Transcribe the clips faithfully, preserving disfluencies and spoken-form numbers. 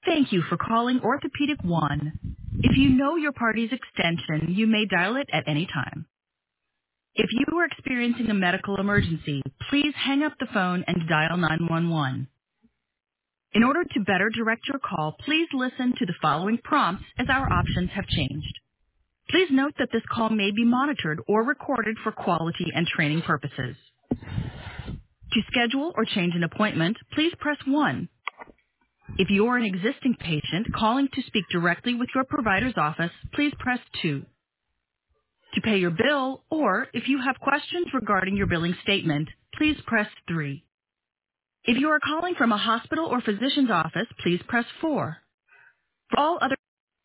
Thank you for calling Orthopedic One. If you know your party's extension, you may dial it at any time. If you are experiencing a medical emergency, please hang up the phone and dial nine one one. In order to better direct your call, please listen to the following prompts as our options have changed. Please note that this call may be monitored or recorded for quality and training purposes. To schedule or change an appointment, please press one. If you are an existing patient calling to speak directly with your provider's office, please press two. To pay your bill, or if you have questions regarding your billing statement, please press three. If you are calling from a hospital or physician's office, please press four. For all other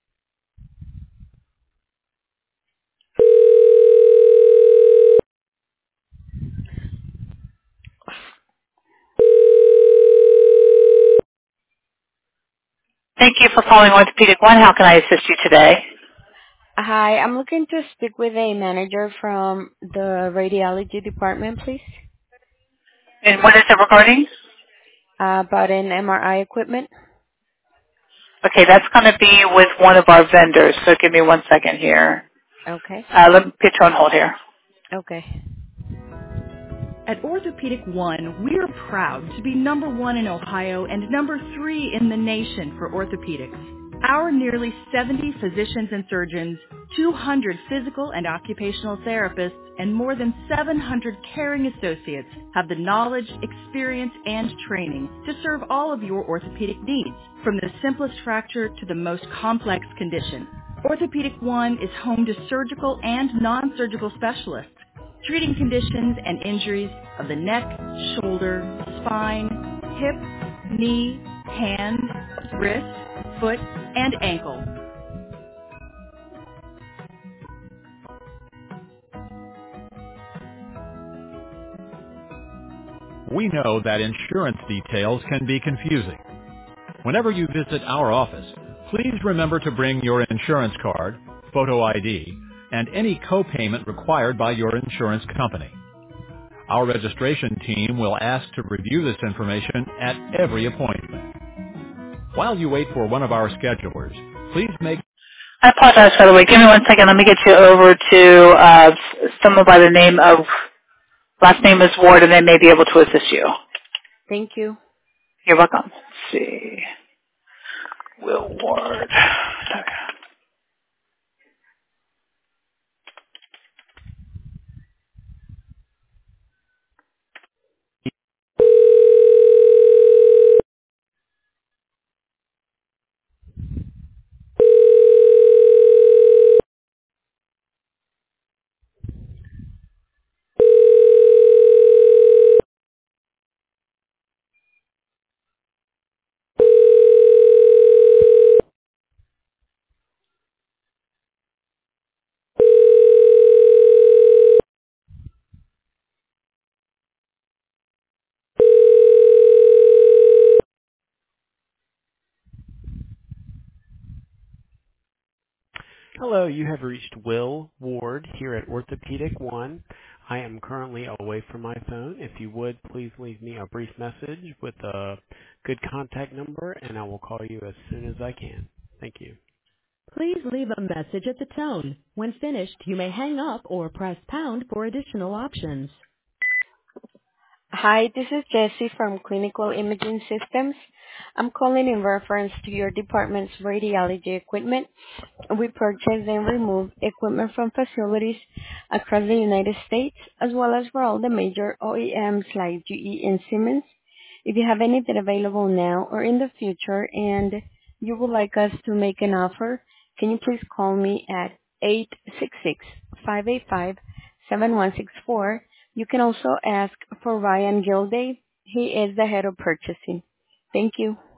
Thank you for calling Orthopedic One. How can I assist you today? Hi, I'm looking to speak with a manager from the radiology department, please, And what is it regarding? uh, about an M R I equipment. Okay, that's going to be with one of our vendors, so give me one second here. Okay. Uh, let me put you on hold here. Okay. At Orthopedic One, we are proud to be number one in Ohio and number three in the nation for orthopedics. Our nearly seventy physicians and surgeons, two hundred physical and occupational therapists, and more than seven hundred caring associates have the knowledge, experience, and training to serve all of your orthopedic needs, from the simplest fracture to the most complex condition. Orthopedic One is home to surgical and non-surgical specialists, treating conditions and injuries of the neck, shoulder, spine, hip, knee, hand, wrist, foot, and ankle. We know that insurance details can be confusing. Whenever you visit our office, please remember to bring your insurance card, photo I D, and any co-payment required by your insurance company. Our registration team will ask to review this information at every appointment. While you wait for one of our schedulers, please make... I apologize for the wait. Give me one second. Let me get you over to uh, someone by the name of, last name is Ward, and they may be able to assist you. Thank you. You're welcome. Let's see. Will Ward. Hello, you have reached Will Ward here at Orthopedic One. I am currently away from my phone. If you would, please leave me a brief message with a good contact number, and I will call you as soon as I can. Thank you. Please leave a message at the tone. When finished, you may hang up or press pound for additional options. Hi, this is Jessie from Clinical Imaging Systems. I'm calling in reference to your department's radiology equipment. We purchase and remove equipment from facilities across the United States, as well as for all the major O E Ms like G E and Siemens. If you have anything available now or in the future and you would like us to make an offer, can you please call me at eight six six, five eight five, seven one six four. You can also ask for Ryan Gilday. He is the head of purchasing. Thank you.